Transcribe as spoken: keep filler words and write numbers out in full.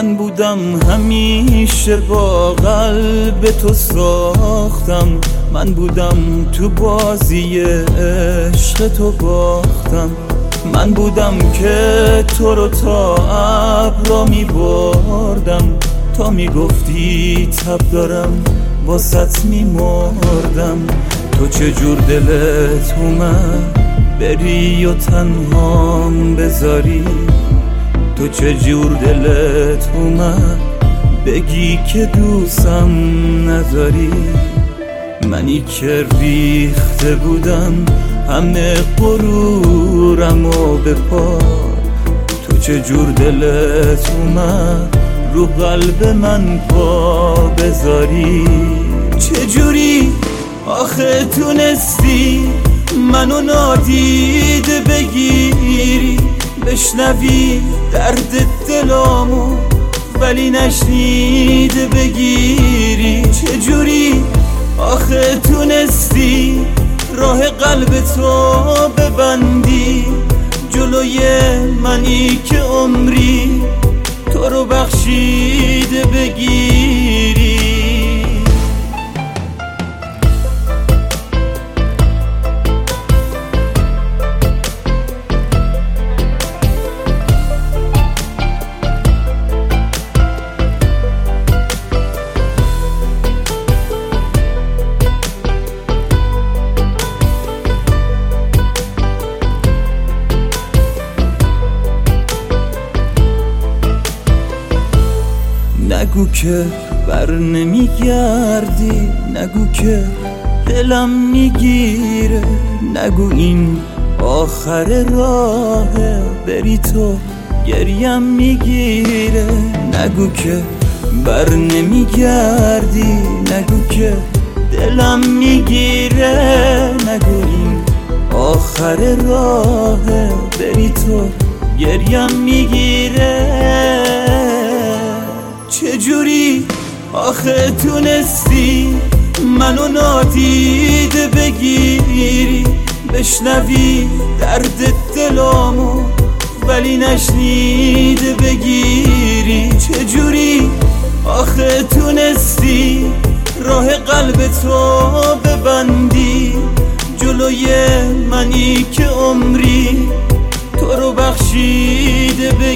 من بودم همیشه با قلب تو ساختم، من بودم تو بازی عشق تو باختم، من بودم که تو رو تا ابرا می بردم، تا می گفتی تب دارم واسط می مردم. تو چجور دلت اومد بری و تنهام بذاری، تو چجور دلت اومد بگی که دوستم نداری. منی که ریخته بودم همه غرورم و به پا، تو چجور دلت اومد رو قلب من پا بذاری. چجوری آخه تونستی منو نادیده بگیری، بشنوی درد دلامو ولی نشنیده بگیری. چجوری آخه تونستی راه قلب تو ببندی جلوی منی که عمری تو رو بخشیده بگیری. نگو که بر نمیگردی، نگو که دلم میگیره، نگو این آخر راهه بری تو گریم میگیره. نگو که بر نمیگردی، نگو که دلم میگیره، نگو این آخر راهه بری تو گریم میگیره. چجوری آخه تونستی منو نادیده بگیری، بشنوی درد دلامو ولی نشنیده بگیری. چجوری آخه تونستی راه قلب تو ببندی جلوی منی که عمری تو رو بخشیده بگیری.